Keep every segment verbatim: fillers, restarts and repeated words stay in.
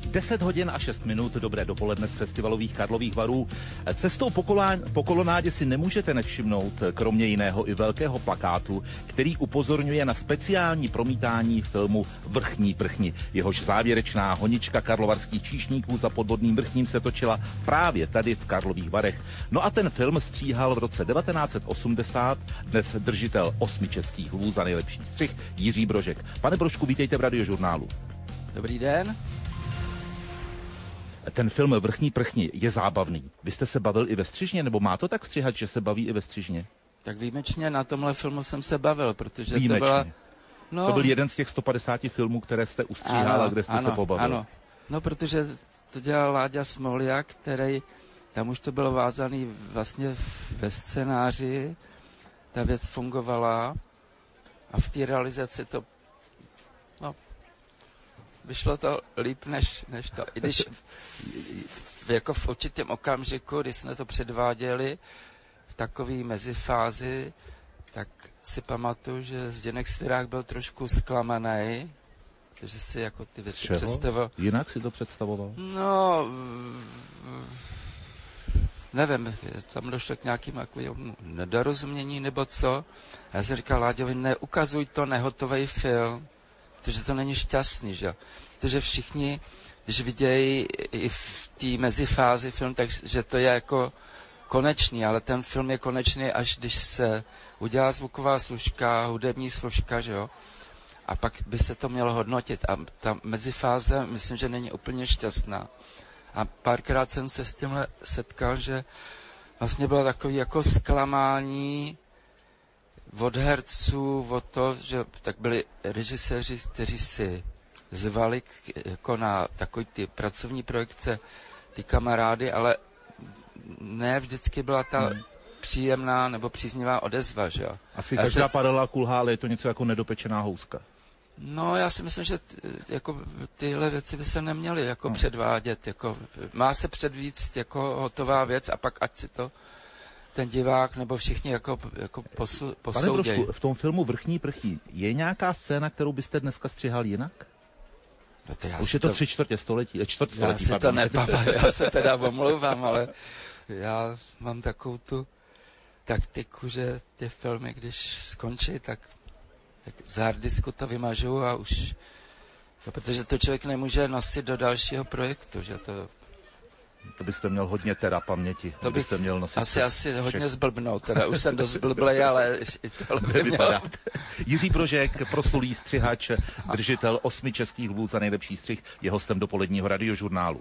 deset hodin a šest minut, dobré dopoledne z festivalových Karlových Varů. Cestou po, kolá, po kolonádě si nemůžete nevšimnout, kromě jiného i velkého plakátu, který upozorňuje na speciální promítání filmu Vrchní prchni. Jehož závěrečná honička karlovarských číšníků za podvodným vrchním se točila právě tady v Karlových Varech. No a ten film stříhal v roce devatenáct set osmdesát dnes držitel osmi českých lvů za nejlepší střih Jiří Brožek. Pane Brožku, vítejte v Radiožurnálu. Dobrý den. Ten film Vrchní prchni je zábavný. Vy jste se bavil i ve střižně, nebo má to tak stříhat, že se baví i ve střižně? Tak výjimečně na tomhle filmu jsem se bavil, protože výjimečně. to byla... No, to byl jeden z těch sto padesáti filmů, které jste ustříhal a kde jste ano, se pobavil. Ano, no protože to dělal Láďa Smoljak, který, tam už to bylo vázaný vlastně ve scénáři, ta věc fungovala a v té realizaci to, no, vyšlo to líp než, než to. I když v, jako v určitém okamžiku, když jsme to předváděli v takové mezifázi, tak si pamatuju, že Zdeněk Styrák byl trošku zklamaný, protože si jako ty věci představoval. Jinak si to představoval? No, nevím, tam došlo k nějakým nedorozumění nebo co. A já jsem říkal Láďovi, neukazuj to nehotovej film, protože to není šťastný, že? Protože všichni, když vidějí i v té mezifázi film, takže to je jako konečný, ale ten film je konečný, až když se udělá zvuková složka, hudební složka, že jo? A pak by se to mělo hodnotit. A ta mezifáze, myslím, že není úplně šťastná. A párkrát jsem se s tímhle setkal, že vlastně bylo takový jako zklamání od herců, od to, že tak byli režiséři, kteří si zvali k, jako na takový ty pracovní projekce, ty kamarády, ale ne vždycky byla ta hmm. příjemná nebo příznivá odezva, že jo. Asi každá se... padala kulhá, ale je to něco jako nedopečená houska. No, já si myslím, že t, jako tyhle věci by se neměly jako hmm. předvádět, jako má se předvíct jako hotová věc a pak ať si to ten divák nebo všichni jako, jako posu, posoudějí. Pane Brožku, v tom filmu Vrchní prchni je nějaká scéna, kterou byste dneska střihal jinak? No to už je to, to tři čtvrtě století, čtvrt století. Já si to nepamatuju, já se teda omlouvám, ale já mám takovou tu taktiku, že ty filmy, když skončí, tak, tak z harddisku to vymažu a už, to, protože to člověk nemůže nosit do dalšího projektu, že to... To byste měl hodně teda paměti. To bych byste měl nosit asi, asi hodně zblbnout, teda už jsem dost zblblej, ale i tohle by měl. Jiří Brožek, proslulý střihač, držitel osmi českých lvů za nejlepší střih, je hostem dopoledního Radiožurnálu.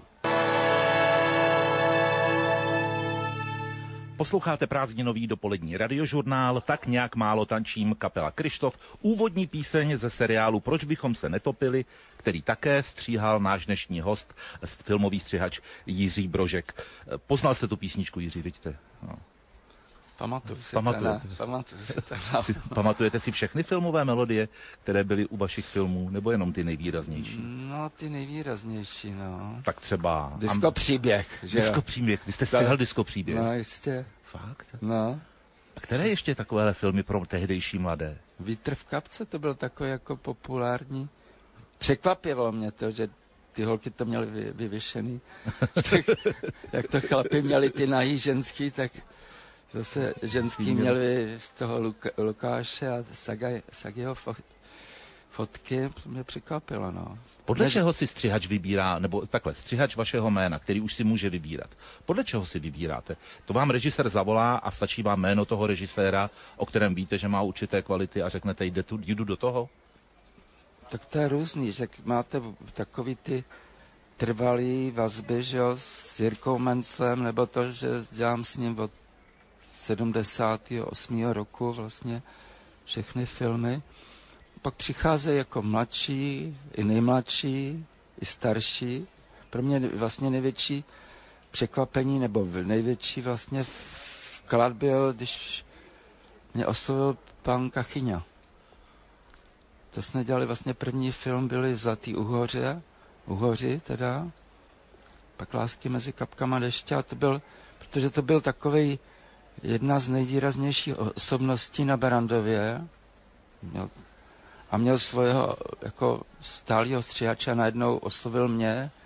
Posloucháte prázdninový dopolední Radiožurnál, tak nějak málo tančím, kapela Kryštof, úvodní píseň ze seriálu Proč bychom se netopili, který také stříhal náš dnešní host, filmový střihač Jiří Brožek. Poznal jste tu písničku, Jiří, vidíte? No. Pamatuju si Pamatujete. to, ne? Pamatuju si to. Si, pamatujete si všechny filmové melodie, které byly u vašich filmů, nebo jenom ty nejvýraznější? No, ty nejvýraznější, no. Tak třeba... Disko příběh, že Disko příběh, vy jste střihal Disko příběh. No, jistě. Fakt? No. A které ještě takovéhle filmy pro tehdejší mladé? Vítr v kapce, to byl takový jako populární. Překvapilo mě to, že ty holky to měly vy, vyvěšený. Tak, jak to chlapi měli ty nahý ženský, tak zase ženský měli z toho Luka, Lukáše a Sagaj, Sagiho fotky. To mě překvapilo, no. Podle Než... čeho si střihač vybírá, nebo takhle, střihač vašeho jména, který už si může vybírat. Podle čeho si vybíráte? To vám režisér zavolá a stačí vám jméno toho režiséra, o kterém víte, že má určité kvality a řeknete, jde tu, jdu do toho? Tak to je různý, že máte takový ty trvalý vazby, že jo, s Jirkou Menclem, nebo to, že dělám s ním od sedmdesátého osmého roku vlastně všechny filmy. Pak přicházejí jako mladší, i nejmladší, i starší. Pro mě vlastně největší překvapení, nebo největší vlastně vklad byl, když mě oslovil pan Kachyňa. To jsme dělali vlastně první film, byli v Zlatý Uhoře, Uhoři teda, pak Lásky mezi kapkama deště, a to byl, protože to byl takovej jedna z nejvýraznějších osobností na Berandově. Měl, a měl svého jako stálýho střihače a najednou oslovil mě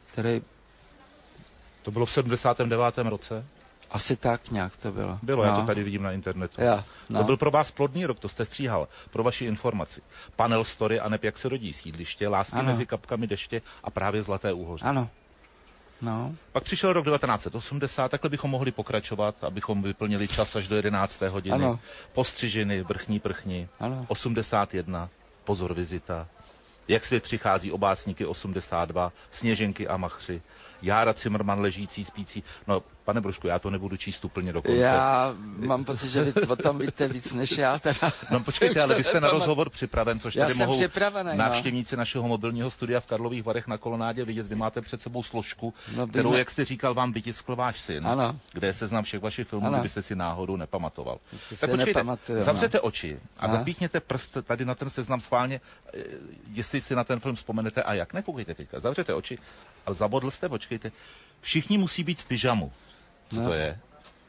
který... To bylo v sedmdesátém devátém roce? Asi tak nějak to bylo. Bylo, no. Já to tady vidím na internetu. Ja, no. To byl pro vás plodný rok, to jste stříhal. Pro vaši informaci. Panel Story a neb jak se rodí sídliště, Lásky ano. mezi kapkami deště a právě Zlaté úhoří. Ano. No. Pak přišel rok devatenáct set osmdesát, takhle bychom mohli pokračovat, abychom vyplnili čas až do jedenácté hodiny. Ano. Postřižiny, Vrchní prchni, ano. osmdesát jedna, Pozor vizita, Jak svět přichází, Obásníky osmdesát dva, Sněženky a machři, Jára Cimrman, Ležící, spící. No, pane Brožku, já to nebudu číst úplně do konce. Já mám pocit, že vy o tom víte víc než já. Teda. No počkejte, ale vy jste na rozhovor připraven, což já tady mohou návštěvníci no. našeho mobilního studia v Karlových Varech na Kolonádě vidět. Vy máte před sebou složku, no, kterou, jak jste říkal, vám vytiskl váš syn, ano. kde je seznam všech vašich filmů, ano. kdybyste si náhodou nepamatoval. To tak počkejte, nepamatuju, zavřete no. oči a Aha. zapíchněte prst tady na ten seznam schválně, jestli si na ten film vzpomenete a jak. Nekoukejte teďka, zavřete oči a zabodl jste, počkejte. Všichni musí být v pyžamu. Co no. to je?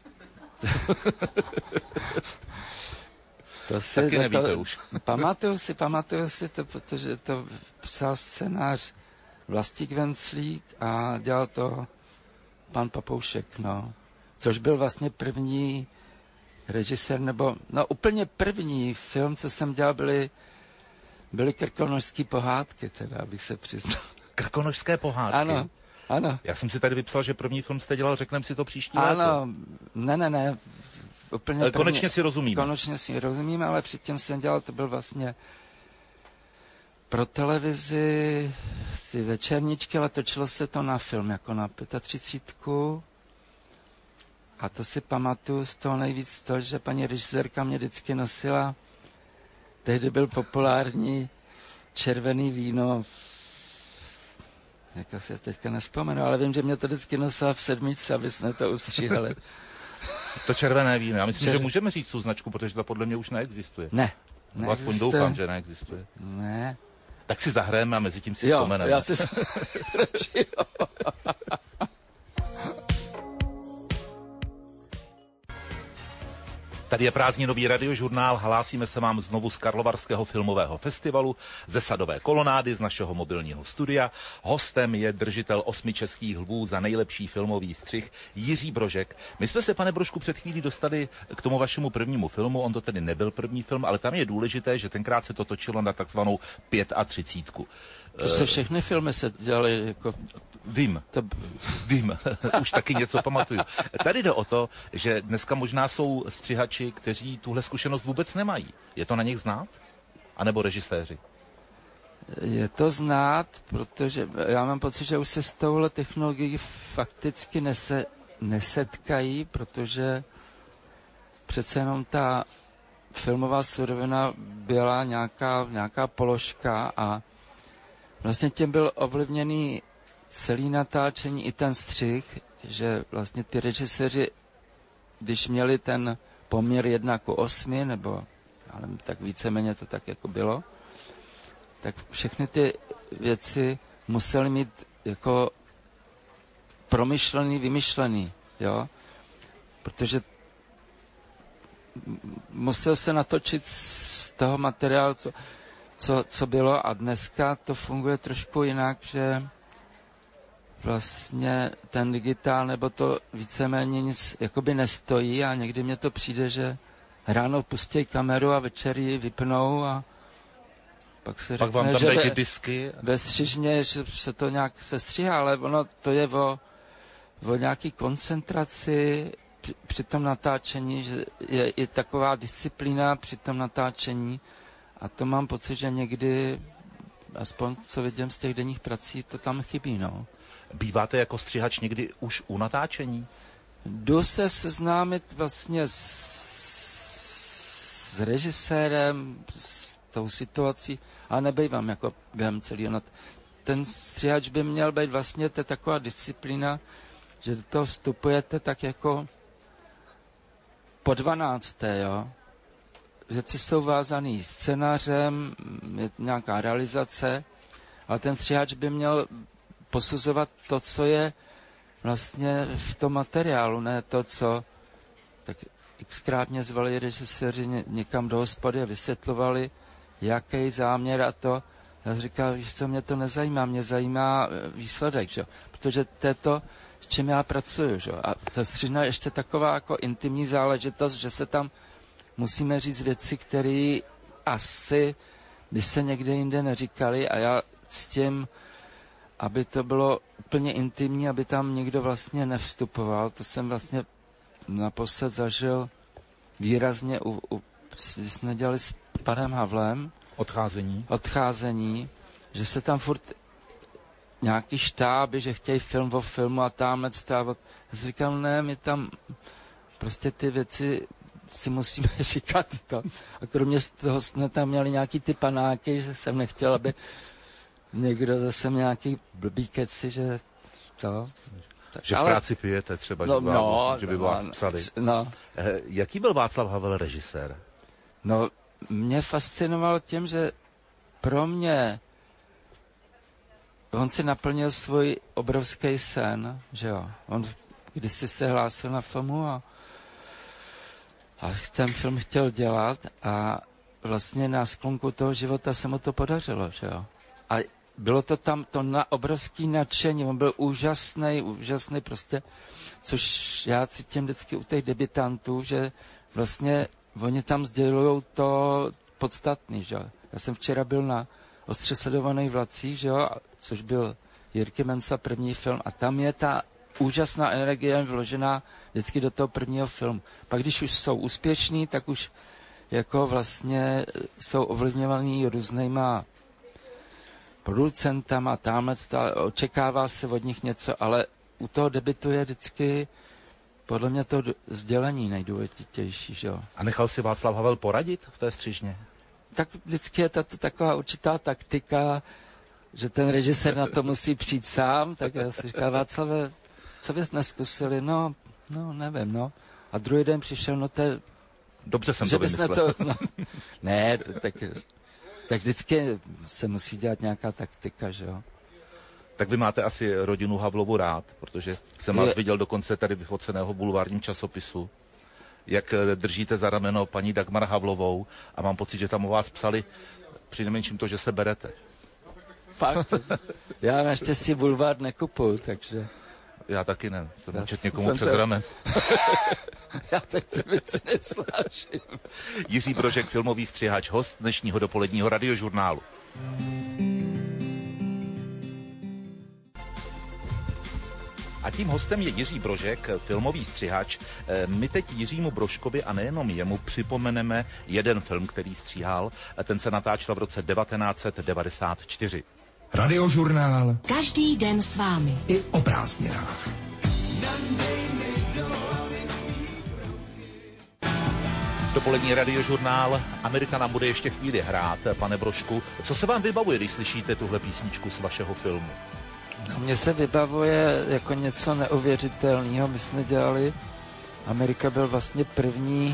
To si, Taky to, nevíte to, už. Pamatuju si, pamatuju si to, protože to psal scénář Vlastík Venclík a dělal to pan Papoušek, no. Což byl vlastně první režisér, nebo, no úplně první film, co jsem dělal, byly, byly krkonožské pohádky, teda, abych se přiznal. Krkonožské pohádky? Ano. Ano. Já jsem si tady vypsal, že první film jste dělal, řekneme si to příští ano, léto. Ano, ne, ne, ne. Úplně první, konečně si rozumíme. Konečně si rozumíme, ale předtím jsem dělal, to byl vlastně pro televizi ty večerníčky, ale točilo se to na film, jako na třicítku. A to si pamatuju z toho nejvíc to, že paní režisérka mě vždycky nosila, tehdy byl populární červený víno, jak se teďka nespomenu, ale vím, že mě to vždycky nosila v sedmičce, aby jsme to ustříhali. To červené víno, já myslím, Čer... že můžeme říct tu značku, protože to podle mě už neexistuje. Ne. Nebo aspoň doufám, že neexistuje. Ne. Tak si zahrajeme a mezi tím si jo, vzpomeneme. Já si radši, jo. Tady je prázdninový radiožurnál, hlásíme se vám znovu z Karlovarského filmového festivalu, ze Sadové kolonády, z našeho mobilního studia. Hostem je držitel osmi českých lvů za nejlepší filmový střih Jiří Brožek. My jsme se, pane Brožku, před chvílí dostali k tomu vašemu prvnímu filmu, on to tedy nebyl první film, ale tam je důležité, že tenkrát se to točilo na takzvanou třicítku. To se všechny filmy se dělaly jako... Vím, to... vím, už taky něco pamatuju. Tady jde o to, že dneska možná jsou střihači, kteří tuhle zkušenost vůbec nemají. Je to na nich znát? A nebo režiséři? Je to znát, protože já mám pocit, že už se s touhle technologií fakticky nese, nesetkají, protože přece jenom ta filmová surovina byla nějaká, nějaká položka a vlastně tím byl ovlivněný celý natáčení i ten střih, že vlastně ty režiséři, když měli ten poměr jedna ku osmi, nebo já nevím, tak víceméně to tak jako bylo, tak všechny ty věci museli mít jako promyšlený, vymyšlený, jo, protože musel se natočit z toho materiálu, co, co, co bylo a dneska to funguje trošku jinak, že vlastně ten digitál nebo to víceméně nic jakoby nestojí a někdy mně to přijde, že ráno pustí kameru a večer ji vypnou a pak se pak řekne, vám tam že dají ve, ty disky. ve střižně, že se to nějak sestříhá, ale ono to je o, o nějaký koncentraci při, při tom natáčení, že je i taková disciplína při tom natáčení a to mám pocit, že někdy, aspoň co vidím z těch denních prací, to tam chybí, no. Býváte jako střihač někdy už u natáčení? Jdu se seznámit vlastně s, s režisérem, s tou situací, ale nebejvám jako během celého nat... Ten střihač by měl být vlastně, to je taková disciplína, že do toho vstupujete tak jako po dvanácté, jo. Věci jsou vázaný scénářem, je nějaká realizace, ale ten střihač by měl posuzovat to, co je vlastně v tom materiálu, ne to, co tak xkrát mě zvali režiséři ně, někam do hospody a vysvětlovali, jaký záměr a to. Já říkal, víš co, mě to nezajímá, mě zajímá výsledek, že? protože to je to, s čím já pracuju. Že? A ta střižna je ještě taková jako intimní záležitost, že se tam musíme říct věci, které asi by se někde jinde neříkali a já s tím, aby to bylo úplně intimní, aby tam nikdo vlastně nevstupoval. To jsem vlastně naposled zažil výrazně, u, u, jsme dělali s panem Havlem. Odcházení. Odcházení, že se tam furt nějaký štáby, že chtějí film o filmu a tamhle stávat. Já si říkám, ne, my tam prostě ty věci si musíme říkat to. A kromě toho jsme tam měli nějaký ty panáky, že jsem nechtěl, aby někdo zase nějaký blbý keci, že to... Že v ale... práci pijete třeba, no, že, vám, no, že by no, vás psali. No. Eh, jaký byl Václav Havel režisér? No, mě fascinoval tím, že pro mě on si naplnil svůj obrovský sen, že jo. On kdysi se hlásil na filmu a, a ten film chtěl dělat a vlastně na sklonku toho života se mu to podařilo, že jo. A bylo to tam to na obrovský nadšení, on byl úžasný, úžasný prostě, což já cítím vždycky u těch debutantů, že vlastně oni tam sdělují to podstatný, že jo. Já jsem včera byl na Ostře sledovaných vlacích, že jo, což byl Jirky Mensa první film a tam je ta úžasná energie vložená vždycky do toho prvního filmu. Pak když už jsou úspěšní, tak už jako vlastně jsou ovlivňovaný různýma producentama, tamhle, očekává se od nich něco, ale u toho debutu je vždycky podle mě to sdělení nejdůležitější, že jo. A nechal si Václav Havel poradit v té střižně? Tak vždycky je tato taková určitá taktika, že ten režisér na to musí přijít sám, tak já si říkám, Václave, co bys neskusili? No, no, nevím, no. A druhý den přišel, no to je... Dobře jsem to vymyslel. To, no, ne, to, tak, tak vždycky se musí dělat nějaká taktika, že jo. Tak vy máte asi rodinu Havlovu rád, protože jsem vás viděl dokonce tady vyfoceného bulvárním časopisu, jak držíte za rameno paní Dagmar Havlovou a mám pocit, že tam o vás psali přinejmenším to, že se berete. Fakt? Já naštěstí bulvár nekupuju, takže... Já taky ne, jsem Já čet někomu jsem přes to... ramen. Já tak ty věci nesnáším. Jiří Brožek, filmový střihač, host dnešního dopoledního radiožurnálu. A tím hostem je Jiří Brožek, filmový střihač. My teď Jiřímu Brožkovi a nejenom jemu připomeneme jeden film, který stříhal. Ten se natáčel v roce devatenáct set devadesát čtyři. Radiožurnál. Každý den s vámi. I o prázdninách. Dopolední radiožurnál. Amerika nám bude ještě chvíli hrát, pane Brožku. Co se vám vybavuje, když slyšíte tuhle písničku z vašeho filmu? No, mně se vybavuje jako něco neuvěřitelného. My jsme dělali, Amerika byl vlastně první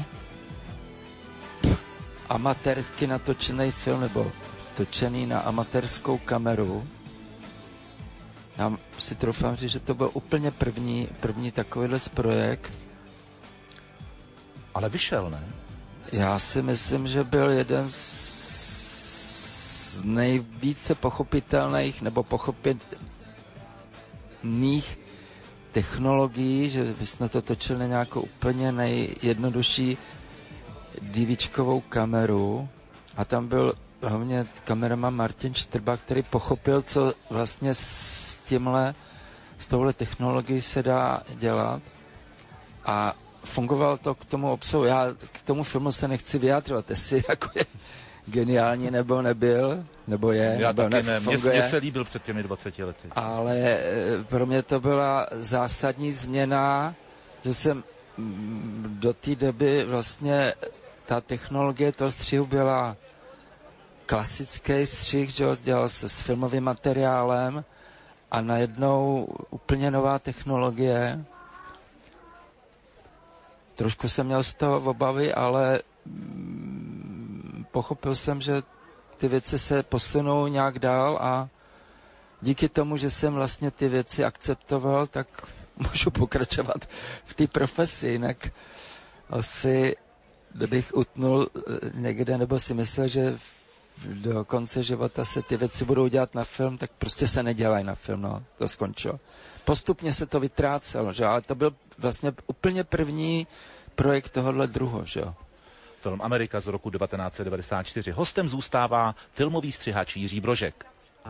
amatérsky natočený film, nebo točený na amatérskou kameru. Já si troufám říct, že to byl úplně první, první takovýhle projekt. Ale vyšel, ne? Já si myslím, že byl jeden z nejvíce pochopitelných nebo pochopitelných technologií, že jsme to točili na nějakou úplně nejjednodušší DVčkovou kameru a tam byl hlavně kameraman Martin Štrba, který pochopil, co vlastně s tímhle, s touhle technologií se dá dělat a fungoval to k tomu obsahu. Já k tomu filmu se nechci vyjádřovat, jestli jako je geniální nebo nebyl, nebo je, Já nebo taky ne. Mně, mně se líbil před těmi dvaceti lety. Ale pro mě to byla zásadní změna, že jsem do té doby vlastně ta technologie toho střihu byla klasický střih, že dělal se s filmovým materiálem a najednou úplně nová technologie. Trošku jsem měl z toho obavy, ale pochopil jsem, že ty věci se posunou nějak dál a díky tomu, že jsem vlastně ty věci akceptoval, tak můžu pokračovat v té profesi, jinak asi bych utnul někde, nebo si myslel, že do konce života se ty věci budou dělat na film, tak prostě se nedělají na film, no, to skončilo. Postupně se to vytrácelo, že, ale to byl vlastně úplně první projekt tohohle druhu, že jo. Film Amerika z roku devatenáct set devadesát čtyři. Hostem zůstává filmový střihač Jiří Brožek.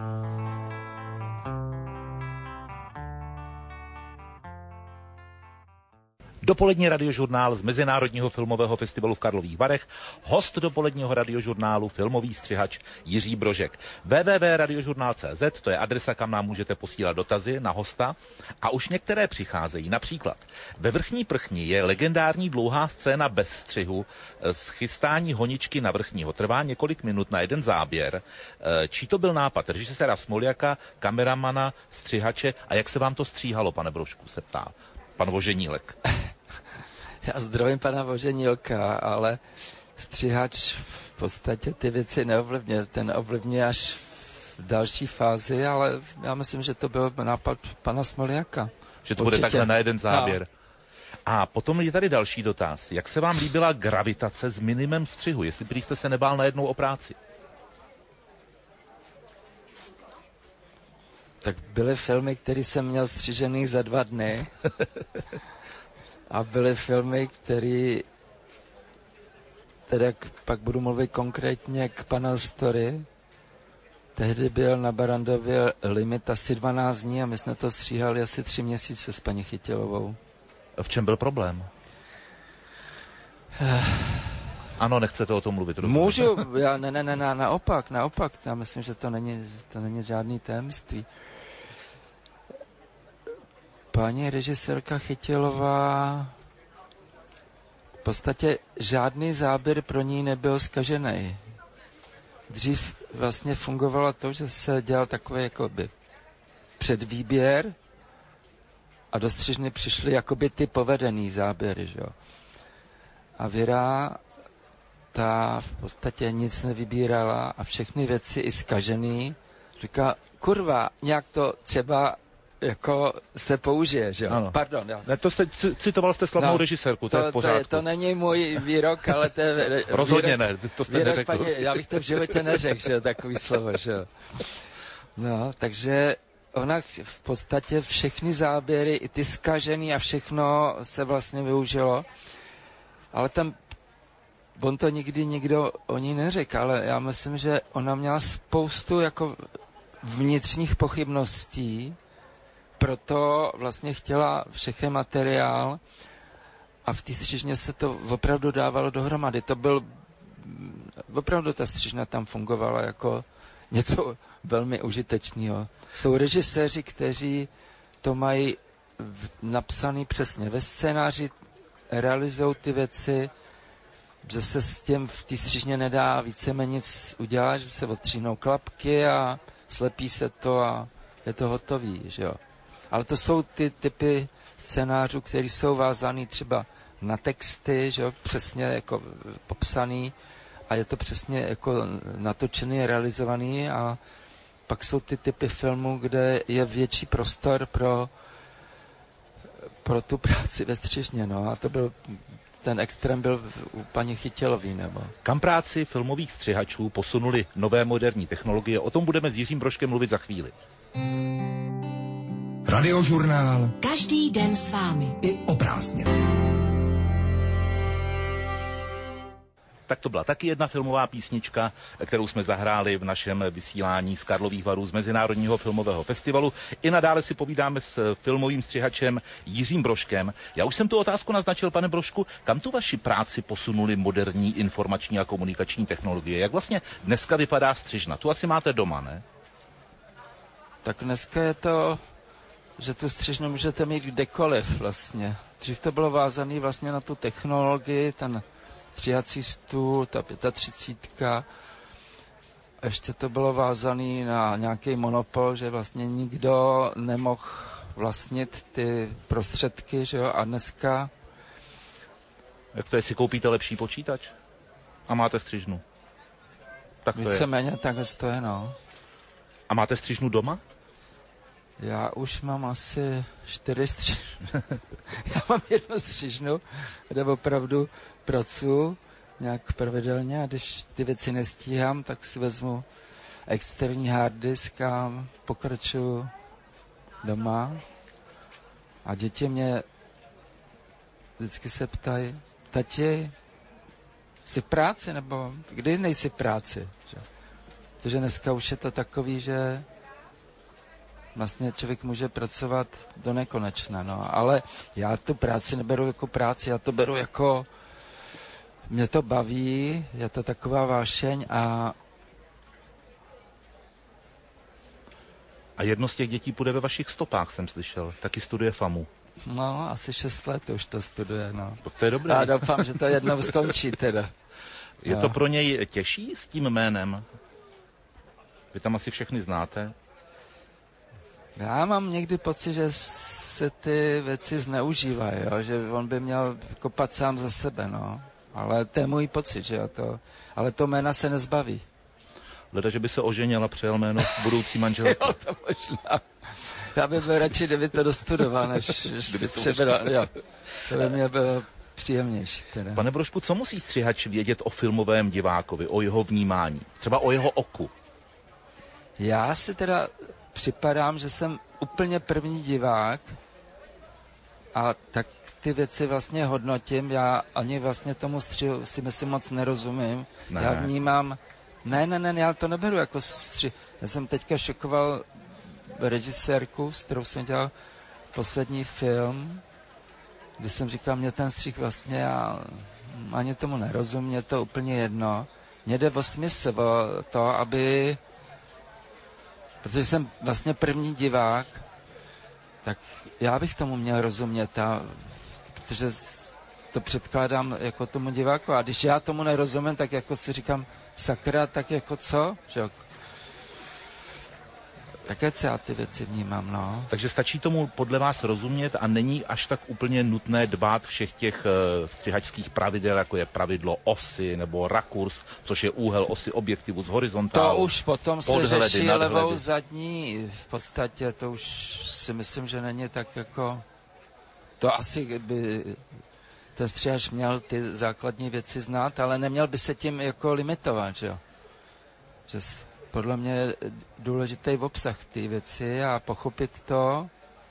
Dopolední radiožurnál z Mezinárodního filmového festivalu v Karlových Varech. Host dopoledního radiožurnálu filmový střihač Jiří Brožek. w w w tečka radiožurnál tečka c z, to je adresa, kam nám můžete posílat dotazy na hosta. A už některé přicházejí. Například ve Vrchní prchni je legendární dlouhá scéna bez střihu z chystání honičky na Vrchního. Trvá několik minut na jeden záběr. Čí to byl nápad? Režiséra Smoljaka, kameramana, střihače. A jak se vám to stříhalo, pane Brožku, se ptá pan Voženílek. Já zdravím pana Voženílka, ale střihač v podstatě ty věci neovlivňuje. Ten ovlivňuje až v další fázi, ale já myslím, že to byl nápad pana Smoljaka. Že to Určitě. Bude takhle na jeden záběr. No. A potom je tady další dotaz. Jak se vám líbila gravitace s minimem střihu? Jestli prý jste se nebál najednou o práci? Tak byly filmy, které jsem měl střižený za dva dny. A byly filmy, které, teda pak budu mluvit konkrétně k Panel Story. Tehdy byl na Barandově limit asi dvanáct dní a my jsme to stříhali asi tři měsíce s paní Chytilovou. V čem byl problém? Ano, nechcete o tom mluvit. Rozumím. Můžu, já ne, ne, ne, ne, naopak, naopak. Já myslím, že to není, to není žádný tajemství. Paní režisérka Chytilová, v podstatě žádný záběr pro ní nebyl zkažený. Dřív vlastně fungovalo to, že se dělal takový jakoby předvýběr a do střižny přišly jakoby ty povedený záběry, že jo. A Věra, ta v podstatě nic nevybírala a všechny věci i zkažený. Říká, kurva, nějak to třeba jako se použije, že jo? Ano. Pardon. Já... Ne, to jste, citoval jste slavnou no, režisérku, to, to je v pořádku. To, je, to není můj výrok, ale to je... Rozhodně výrok, ne, to jste výrok, neřekl. Paní, já bych to v životě neřekl, že jo, takový slovo, že jo. No, takže ona v podstatě všechny záběry, i ty zkažený a všechno se vlastně využilo, ale tam on to nikdy nikdo o ní neřekl, ale já myslím, že ona měla spoustu jako vnitřních pochybností, proto vlastně chtěla všechny materiál a v té střižně se to opravdu dávalo dohromady. To byl, opravdu ta střižna tam fungovala jako něco velmi užitečného. Jsou režiséři, kteří to mají napsaný přesně ve scénáři, realizují ty věci, že se s tím v té střižně nedá víceméně nic udělat, že se odstříhnou klapky a slepí se to a je to hotový, že jo. Ale to jsou ty typy scénářů, které jsou vázaný třeba na texty, že jo, přesně jako popsaný a je to přesně jako natočený, realizovaný a pak jsou ty typy filmů, kde je větší prostor pro, pro tu práci ve střižně, no a to byl, ten extrém byl u paní Chytilový, nebo? Kam práci filmových střihačů posunuli nové moderní technologie, o tom budeme s Jiřím Brožkem mluvit za chvíli. Radiožurnál. Každý den s vámi. I o prázdninách. Tak to byla taky jedna filmová písnička, kterou jsme zahráli v našem vysílání z Karlových Varů z Mezinárodního filmového festivalu. I nadále si povídáme s filmovým střihačem Jiřím Brožkem. Já už jsem tu otázku naznačil, pane Brožku, kam tu vaši práci posunuli moderní informační a komunikační technologie? Jak vlastně dneska vypadá střižna? Tu asi máte doma, ne? Tak dneska je to, že tu střižnu můžete mít kdekoliv vlastně. Dřív to bylo vázané vlastně na tu technologii, ten stříhací stůl, ta třicítka. Ještě to bylo vázané na nějaký monopol, že vlastně nikdo nemohl vlastnit ty prostředky, že jo, a dneska... Jak to je, si koupíte lepší počítač a máte střižnu? Tak to je. Víceméně takhle to je, no. A máte střižnu doma? Já už mám asi čtyři střižny. Já mám jednu střižnu, kde opravdu pracuji nějak pravidelně a když ty věci nestíhám, tak si vezmu externí hard disk a pokračuju doma. A děti mě vždycky se ptají, tati, jsi v práci, nebo kdy nejsi v práci? Že? Protože dneska už je to takový, že vlastně člověk může pracovat do nekonečna, no. Ale já tu práci neberu jako práci, já to beru jako, mě to baví, je to taková vášeň a A jedno z těch dětí půjde ve vašich stopách, jsem slyšel. Taky studuje FAMu. no, asi šest let už to studuje, no. To je dobré. Já doufám, že to jednou skončí teda. Je no. to pro něj těžší s tím jménem? Vy tam asi všechny znáte. Já mám někdy pocit, že se ty věci zneužívají, jo? Že on by měl kopat sám za sebe, no. Ale to je můj pocit, že jo, to, ale to jména se nezbaví. Leda, že by se oženil a přejel jméno budoucí manželky. Jo, to možná. Já bych byl radši, kdyby to dostudoval, než si přebral, jo. To by mě bylo příjemnější. Teda. Pane Brožku, co musí střihač vědět o filmovém divákovi, o jeho vnímání? Třeba o jeho oku? Já si teda připadám, že jsem úplně první divák a tak ty věci vlastně hodnotím. Já ani vlastně tomu střihu si myslím moc nerozumím. Ne. Já vnímám, ne, ne, ne, já to neberu jako střih. Já jsem teďka šokoval režisérku, s kterou jsem dělal poslední film, kdy jsem říkal, mě ten střih vlastně, já ani tomu nerozumím, mě to úplně jedno. Mně jde o smysl, o to, aby, protože jsem vlastně první divák, tak já bych tomu měl rozumět, a, protože to předkládám jako tomu diváku. A když já tomu nerozumím, tak jako si říkám, sakra, tak jako co? Že? Také se já ty věci vnímám, no. Takže stačí tomu podle vás rozumět a není až tak úplně nutné dbát všech těch uh, střihačských pravidel, jako je pravidlo osy nebo rakurs, což je úhel osy objektivu z horizontálu. To už potom se podhledy, řeší nadhledy. levou zadní. V podstatě to už si myslím, že není tak jako... To asi by ten střihač měl ty základní věci znát, ale neměl by se tím jako limitovat, že jo. Že podle mě je důležitý obsah té věci a pochopit to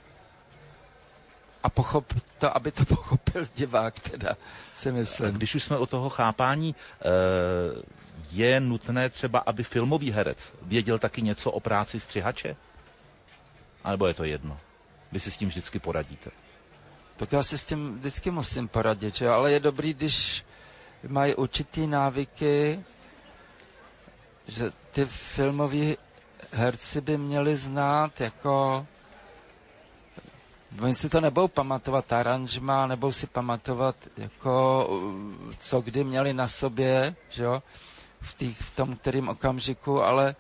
a pochopit to, aby to pochopil divák, teda si myslím. Když už jsme o toho chápání, je nutné třeba, aby filmový herec věděl taky něco o práci střihače? A nebo je to jedno? Vy si s tím vždycky poradíte? Tak já si s tím vždycky musím poradit, že? Ale je dobrý, když mají určitý návyky, že ty filmoví herci by měli znát jako... Oni si to nebudou pamatovat aranžma, nebudou si pamatovat jako co kdy měli na sobě, že jo, v, tý, v tom kterým okamžiku, ale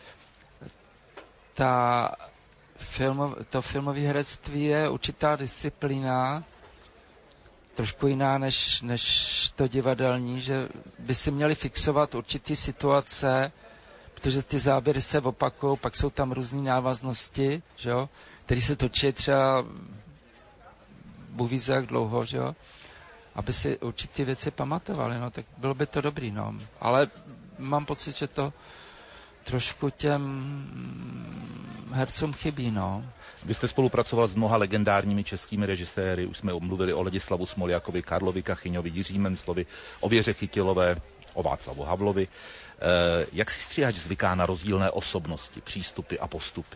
ta filmov, to filmové herectví je určitá disciplína, trošku jiná než, než to divadelní, že by si měli fixovat určitý situace, protože ty záběry se opakují, pak jsou tam různé návaznosti, že jo, které se točí třeba Bůh ví za jak dlouho, že jo, aby si určitý věci pamatovali, no, tak bylo by to dobrý, no. Ale mám pocit, že to trošku těm hercům chybí, no. Vy jste spolupracoval s mnoha legendárními českými režiséry, už jsme mluvili o Ladislavu Smoljakovi, Karlovi Kachyňovi, Jiří Menclovi, o Věře Chytilové, o Václavu Havlovi. E, jak si střihač zvyká na rozdílné osobnosti, přístupy a postupy?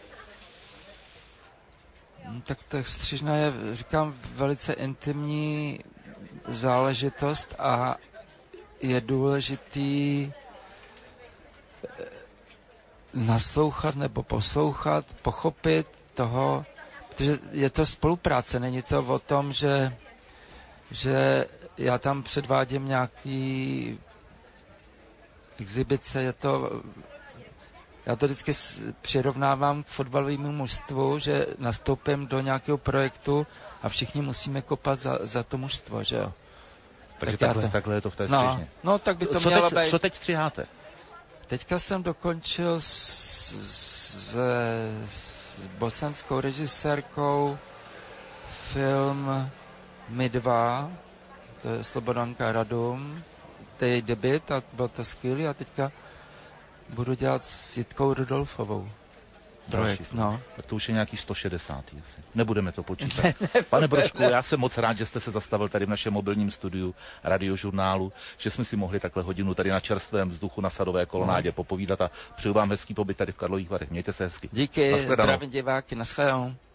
No, tak ta střižna je, říkám, velice intimní záležitost a je důležitý naslouchat nebo poslouchat, pochopit toho, protože je to spolupráce, není to o tom, že, že já tam předvádím nějaký exibice, je to, já to vždycky přirovnávám k fotbalovému mužstvu, že nastoupím do nějakého projektu a všichni musíme kopat za, za to mužstvo, že jo. Takže tak takhle, to, takhle je to v té no, střižně. no, tak by to co mělo teď, být. Co teď střiháte? Teďka jsem dokončil s, s, s bosanskou režisérkou film My dva, to je Slobodanka Radum, té debut a bylo to skvělé a teďka budu dělat s Jitkou Rudolfovou projekt, no. Tak to už je nějaký sto šedesát. Asi. Nebudeme to počítat. ne, ne, Pane Brožku, já jsem moc rád, že jste se zastavil tady v našem mobilním studiu Radiožurnálu, že jsme si mohli takhle hodinu tady na čerstvém vzduchu na Sadové kolonádě no. popovídat a přeju vám hezký pobyt tady v Karlových Varech. Mějte se hezky. Díky, zdravím diváky, nashledanou.